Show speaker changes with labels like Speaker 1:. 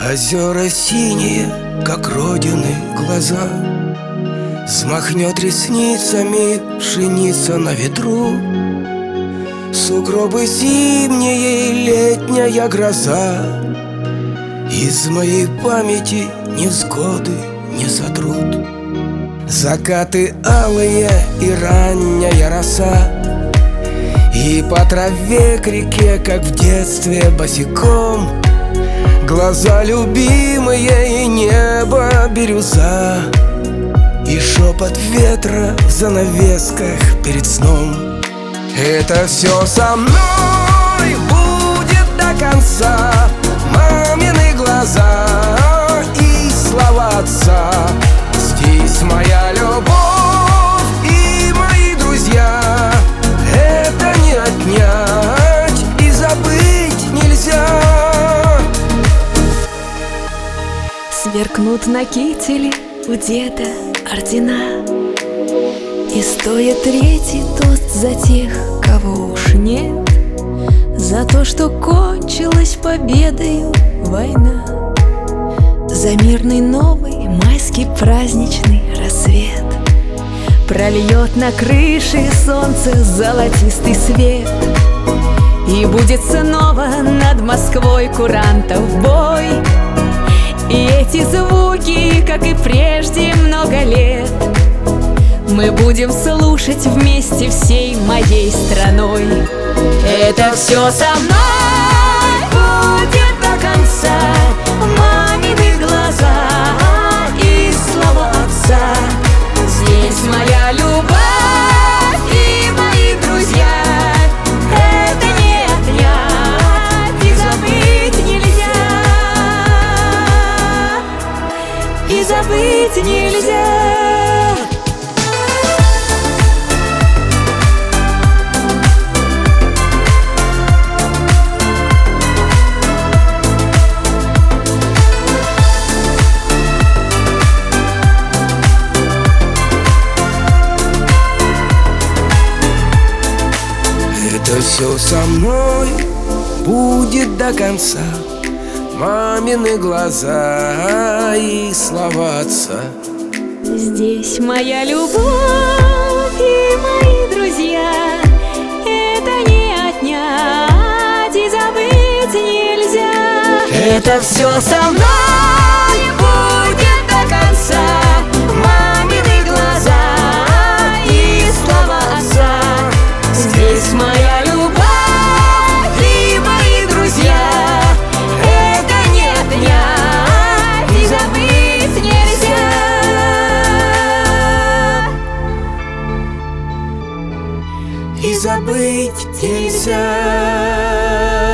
Speaker 1: Озера синие, как родины глаза. Взмахнет ресницами пшеница на ветру. Сугробы зимние и летняя гроза из моей памяти невзгоды не сотрут. Закаты алые и ранняя роса, и по траве к реке, как в детстве босиком, глаза любимые и небо бирюза, и шепот ветра в занавесках перед сном. Это все со мной будет до конца. Мамины глаза и слова отца. Здесь моя любовь и мои друзья. Это не отнять и забыть нельзя.
Speaker 2: Сверкнут на кителе у деда ордена, и стоит третий тост за тех, кого уж нет, за то, что кончилась победою война, за мирный новый майский праздничный рассвет. Прольет на крыше солнце золотистый свет, и будет снова над Москвой курантов бой. И эти звуки, как и прежде много лет, мы будем слушать вместе всей моей страной. Это все со мной будет до конца. Мамины глаза и слова отца. Здесь моя любовь и мои друзья. Это не отнять и забыть нельзя. И забыть нельзя.
Speaker 1: Это все со мной будет до конца. Мамины глаза и слова отца.
Speaker 2: Здесь моя любовь и мои друзья. Это не отнять и забыть нельзя.
Speaker 1: Это все со мной будет до конца. Мамины глаза и слова отца. Здесь моя любовь и мои друзья. Это не отнять и забыть нельзя. И забыть нельзя.